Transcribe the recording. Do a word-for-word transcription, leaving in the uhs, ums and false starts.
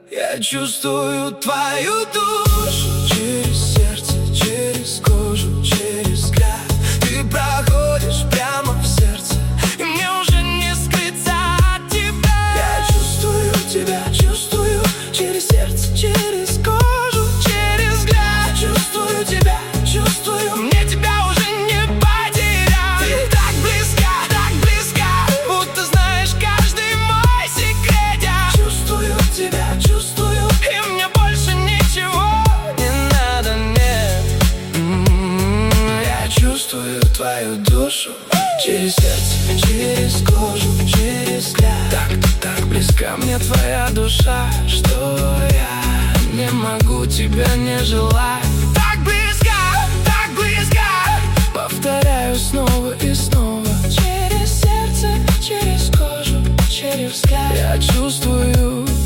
Я чувствую твою душу через сердце, через кожу, через взгляд. Ты проходишь прямо в сердце, и мне уже не скрыться от тебя. Я чувствую тебя, чувствую через сердце, через кожу, через взгляд. Чувствую тебя, чувствую, мне тебя уже не потерять. Ты так близка, так близка, будто знаешь каждый мой секрет. Я чувствую тебя, чувствую, и мне больше ничего не надо, нет. М-м-м. Я чувствую твою душу через сердце, через кожу, через взгляд. Так, так близка мне твоя душа, что я не могу тебя не желать. Так близко, так близко, повторяю снова и снова. Через сердце, через кожу, через взгляд. Я чувствую